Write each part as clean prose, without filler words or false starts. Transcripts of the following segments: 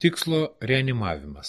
Tikslo reanimavimas.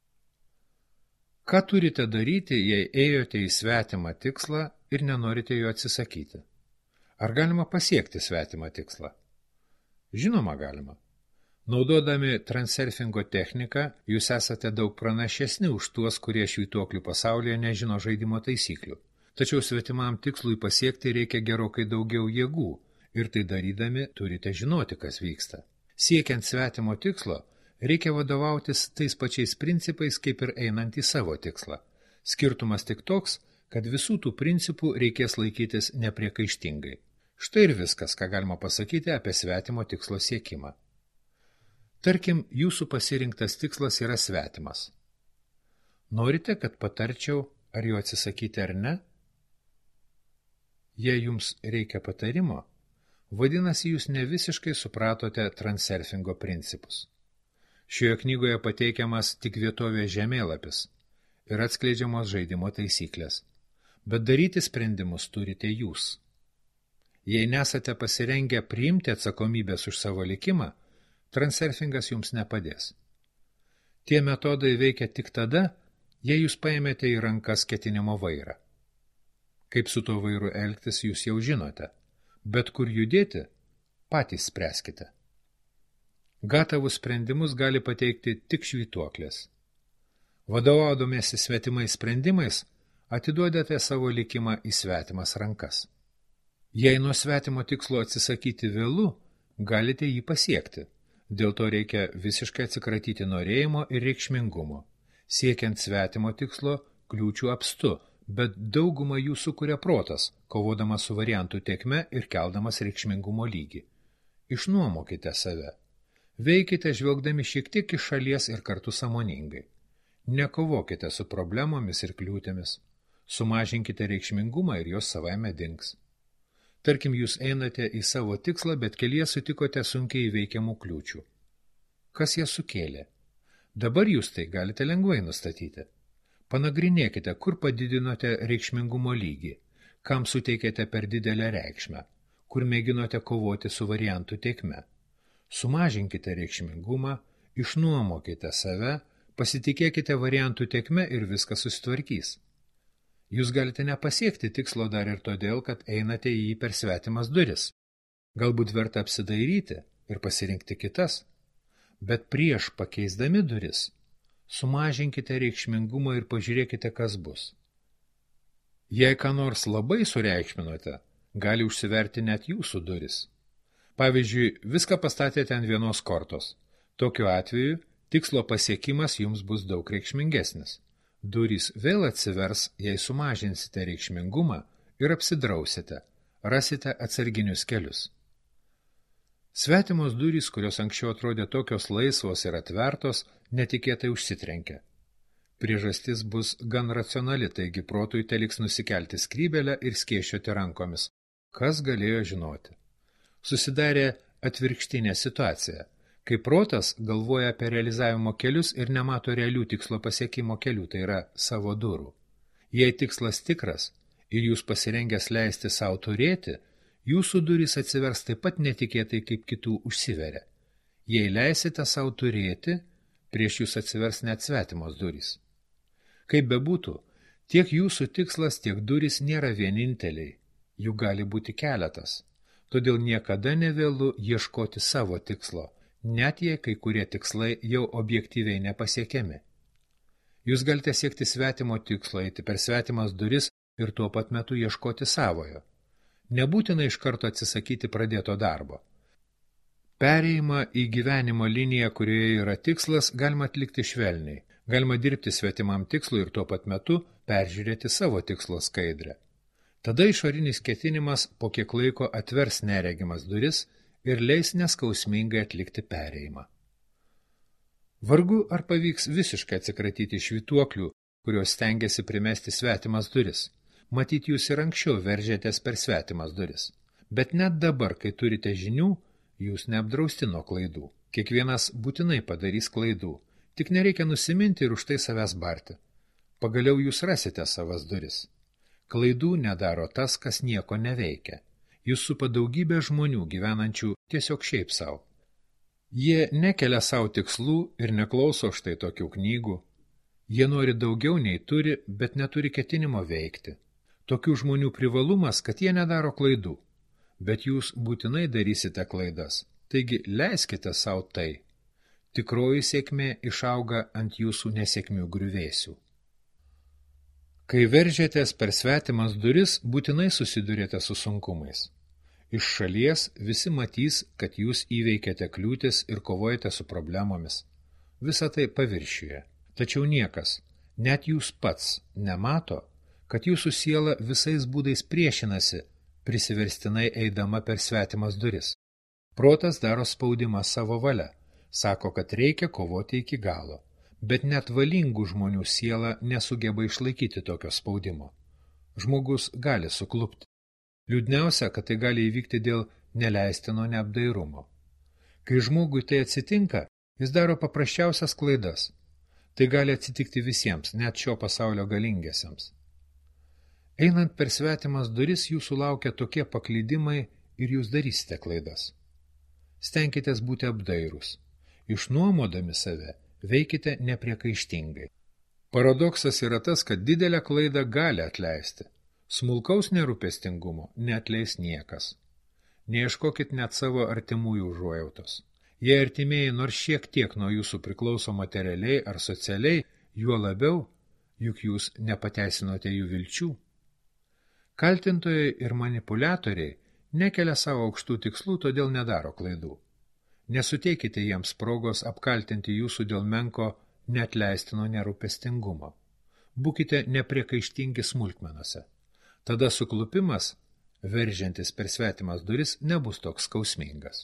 Ką turite daryti, jei ėjote į svetimą tikslą ir nenorite jo atsisakyti? Ar galima pasiekti svetimą tikslą? Žinoma, galima. Naudodami transurfingo techniką, jūs esate daug pranašesni už tuos, kurie švytuoklių pasaulyje nežino žaidimo taisyklių. Tačiau svetimam tikslui pasiekti reikia gerokai daugiau jėgų ir tai darydami turite žinoti, kas vyksta. Siekiant svetimo tikslo, reikia vadovautis tais pačiais principais, kaip ir einant į savo tikslą. Skirtumas tik toks, kad visų tų principų reikės laikytis nepriekaištingai. Štai ir viskas, ką galima pasakyti apie svetimo tikslo siekimą. Tarkim, jūsų pasirinktas tikslas yra svetimas. Norite, kad patarčiau, ar jo atsisakyti ar ne? Jei jums reikia patarimo, vadinasi, jūs ne visiškai supratote transurfingo principus. Šioje knygoje pateikiamas tik vietovės žemėlapis ir atskleidžiamos žaidimo taisyklės, bet daryti sprendimus turite jūs. Jei nesate pasirengę priimti atsakomybės už savo likimą, transurfingas jums nepadės. Tie metodai veikia tik tada, jei jūs paėmėte į rankas ketinimo vairą. Kaip su tuo vairu elgtis jūs jau žinote, bet kur judėti, patys spręskite. Gatavus sprendimus gali pateikti tik švytuoklės. Vadovaudomėsi svetimais sprendimais, atiduodate savo likimą į svetimas rankas. Jei nuo svetimo tikslo atsisakyti vėlu, galite jį pasiekti. Dėl to reikia visiškai atsikratyti norėjimo ir reikšmingumo. Siekiant svetimo tikslo, kliūčių apstu, bet daugumą jų sukuria protas, kovodamas su variantų tėkme ir keldamas reikšmingumo lygį. Išnuomokite save. Veikite žvelgdami šiek tiek iš šalies ir kartu sąmoningai. Nekovokite su problemomis ir kliūtėmis. Sumažinkite reikšmingumą ir jos savaime dings. Tarkim, jūs einate į savo tikslą, bet kelyje sutikote sunkiai įveikiamų kliūčių. Kas jas sukėlė? Dabar jūs tai galite lengvai nustatyti. Panagrinėkite, kur padidinote reikšmingumo lygį, kam suteikėte per didelę reikšmę, kur mėginote kovoti su variantų tėkme. Sumažinkite reikšmingumą, išnuomokite save, pasitikėkite variantų tėkme ir viskas susitvarkys. Jūs galite nepasiekti tikslo dar ir todėl, kad einate į jį per svetimas duris. Galbūt verta apsidairyti ir pasirinkti kitas, bet prieš pakeisdami duris, sumažinkite reikšmingumą ir pažiūrėkite, kas bus. Jei ką nors labai sureikšminote, gali užsiverti net jūsų duris. Pavyzdžiui, viską pastatėte ant vienos kortos. Tokiu atveju tikslo pasiekimas jums bus daug reikšmingesnis. Durys vėl atsivers, jei sumažinsite reikšmingumą ir apsidrausite, rasite atsarginius kelius. Svetimos durys, kurios anksčiau atrodė tokios laisvos ir atvertos, netikėtai užsitrenkia. Priežastis bus gan racionali, taigi protui teliks nusikelti skrybelę ir skėsčioti rankomis. Kas galėjo žinoti? Susidarė atvirkštinė situacija, kai protas galvoja apie realizavimo kelius ir nemato realių tikslo pasiekimo kelių, tai yra savo durų. Jei tikslas tikras ir jūs pasirengęs leisti savo turėti, jūsų durys atsivers taip pat netikėtai, kaip kitų užsiveria. Jei leisite savo turėti, prieš jūs atsivers net svetimos durys. Kaip bebūtų, tiek jūsų tikslas, tiek durys nėra vieninteliai, jų gali būti keletas. Todėl niekada nevėlu ieškoti savo tikslo, net jei kai kurie tikslai jau objektyviai nepasiekiami. Jūs galite siekti svetimo tikslo, eiti per svetimas duris ir tuo pat metu ieškoti savojo. Nebūtina iš karto atsisakyti pradėto darbo. Perėjimą į gyvenimo liniją, kurioje yra tikslas, galima atlikti švelniai. Galima dirbti svetimam tikslui ir tuo pat metu peržiūrėti savo tikslo skaidrę. Tada išorinis ketinimas po kiek laiko atvers neregimas duris ir leis neskausmingai atlikti perėjimą. Vargu ar pavyks visiškai atsikratyti švytuoklių, kurios stengiasi primesti svetimas duris. Matyt, jūs ir anksčiau veržėtės per svetimas duris. Bet net dabar, kai turite žinių, jūs neapdrausti nuo klaidų. Kiekvienas būtinai padarys klaidų. Tik nereikia nusiminti ir už tai savęs barti. Pagaliau jūs rasite savas duris. Klaidų nedaro tas, kas nieko neveikia. Jūs supa daugybė žmonių gyvenančių tiesiog šiaip savo. Jie nekelia savo tikslų ir neklauso štai tokių knygų. Jie nori daugiau nei turi, bet neturi ketinimo veikti. Tokių žmonių privalumas, kad jie nedaro klaidų, bet jūs būtinai darysite klaidas, taigi leiskite savo tai. Tikroji sėkmė išauga ant jūsų nesėkmių griuvėsių. Kai veržiatės per svetimas duris, būtinai susidurėte su sunkumais. Iš šalies visi matys, kad jūs įveikėte kliūtis ir kovojate su problemomis. Visa tai paviršiuje. Tačiau niekas, net jūs pats, nemato, kad jūsų siela visais būdais priešinasi, prisiverstinai eidama per svetimas duris. Protas daro spaudimą savo valia, sako, kad reikia kovoti iki galo, bet net valingų žmonių siela nesugeba išlaikyti tokio spaudimo. Žmogus gali suklupti. Liūdniausia, kad tai gali įvykti dėl neleistino neapdairumo. Kai žmogui tai atsitinka, jis daro paprasčiausias klaidas. Tai gali atsitikti visiems, net šio pasaulio galingiesiems. Einant per svetimas duris, jūsų laukia tokie paklydimai ir jūs darysite klaidas. Stenkitės būti apdairūs. Išnuomodami save, veikite nepriekaištingai. Paradoksas yra tas, kad didelę klaidą gali atleisti. Smulkaus nerūpestingumo neatleis niekas. Neieškokit net savo artimųjų užuojautos. Jei artimieji nors šiek tiek nuo jūsų priklauso materialiai ar socialiai, juo labiau, juk jūs nepateisinote jų vilčių. Kaltintojai ir manipuliatoriai nekelia savo aukštų tikslų, todėl nedaro klaidų. Nesuteikite jiems progos apkaltinti jūsų dėl menko neatleistino nerūpestingumo. Būkite nepriekaištingi smulkmenose. Tada suklupimas, veržiantis per svetimas duris, nebus toks skausmingas.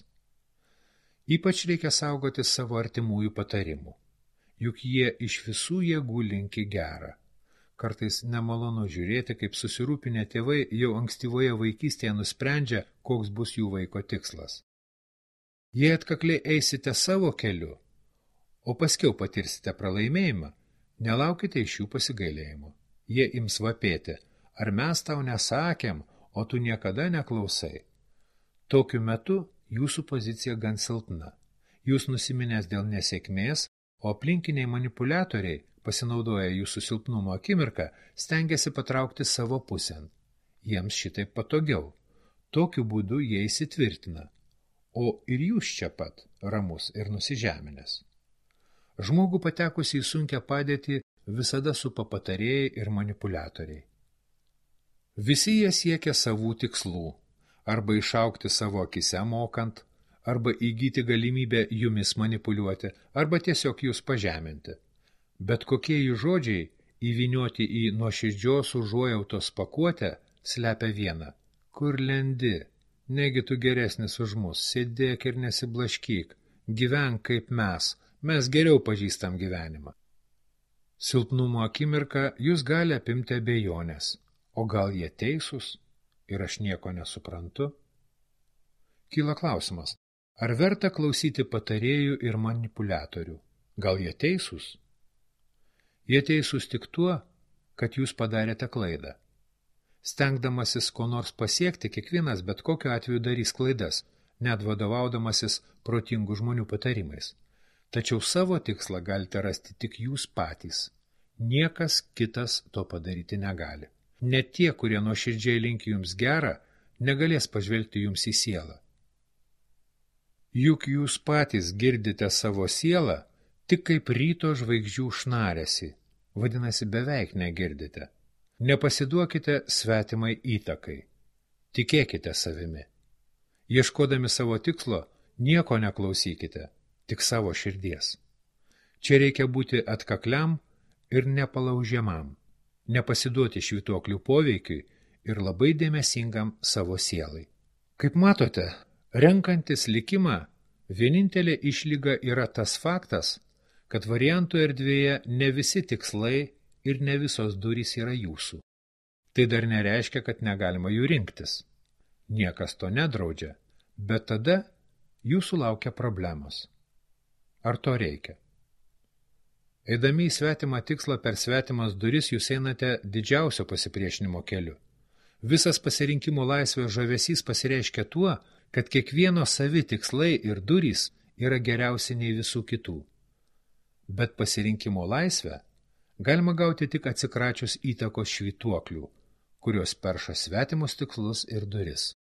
Ypač reikia saugoti savo artimųjų patarimų, juk jie iš visų jėgų linki gerą. Kartais nemalonu žiūrėti, kaip susirūpinę tėvai jau ankstyvoje vaikystėje nusprendžia, koks bus jų vaiko tikslas. Jei atkakliai eisite savo keliu, o paskiau patirsite pralaimėjimą, nelaukite iš jų pasigailėjimo. Jie ims vapėti, ar mes tau nesakėm, o tu niekada neklausai. Tokiu metu jūsų pozicija gan silpna. Jūs nusiminęs dėl nesėkmės, o aplinkiniai manipuliatoriai, pasinaudoję jūsų silpnumo akimirką, stengiasi patraukti savo pusėn. Jiems šitaip patogiau. Tokiu būdu jie įsitvirtina. O ir jūs čia pat, ramus ir nusižeminęs. Žmogų patekusi į sunkią padėtį visada supa patarėjai ir manipuliatoriai. Visi jie siekia savų tikslų, arba išaukti savo akise mokant, arba įgyti galimybę jumis manipuliuoti, arba tiesiog jūs pažeminti. Bet kokie jų žodžiai, įvynioti į nuoširdžios užuojautos pakuotę, slepia vieną. Kur lendi? Negi tu geresnis už mus, sėdėk ir nesiblaškyk, gyvenk kaip mes geriau pažįstam gyvenimą. Silpnumo akimirką jūs gali apimti abejonės. O gal jie teisūs ir aš nieko nesuprantu? Kyla klausimas, ar verta klausyti patarėjų ir manipuliatorių? Gal jie teisūs? Jie teisūs tik tuo, kad jūs padarėte klaidą. Stengdamasis ko nors pasiekti, kiekvienas bet kokiu atveju darys klaidas, net vadovaudamasis protingų žmonių patarimais. Tačiau savo tikslą galite rasti tik jūs patys. Niekas kitas to padaryti negali. Net tie, kurie nuoširdžiai linki jums gerą, negalės pažvelgti jums į sielą. Juk jūs patys girdite savo sielą tik kaip ryto žvaigždžių šnaresi, vadinasi beveik negirdite. Nepasiduokite svetimai įtakai. Tikėkite savimi. Ieškodami savo tikslo, nieko neklausykite, tik savo širdies. Čia reikia būti atkakliam ir nepalaužiamam. Nepasiduoti švytuoklių poveikiui ir labai dėmesingam savo sielai. Kaip matote, renkantis likimą, vienintelė išlyga yra tas faktas, kad variantų erdvėje ne visi tikslai ir ne visos durys yra jūsų. Tai dar nereiškia, kad negalima jų rinktis. Niekas to nedraudžia, bet tada jūsų laukia problemos. Ar to reikia? Eidami į svetimą tikslą per svetimas duris, jūs einate didžiausio pasipriešinimo keliu. Visas pasirinkimo laisvės žavesys pasireiškia tuo, kad kiekvieno savi tikslai ir durys yra geriausi nei visų kitų. Bet pasirinkimo laisvę galima gauti tik atsikračius įtakos švytuoklių, kurios perša svetimus tikslus ir duris.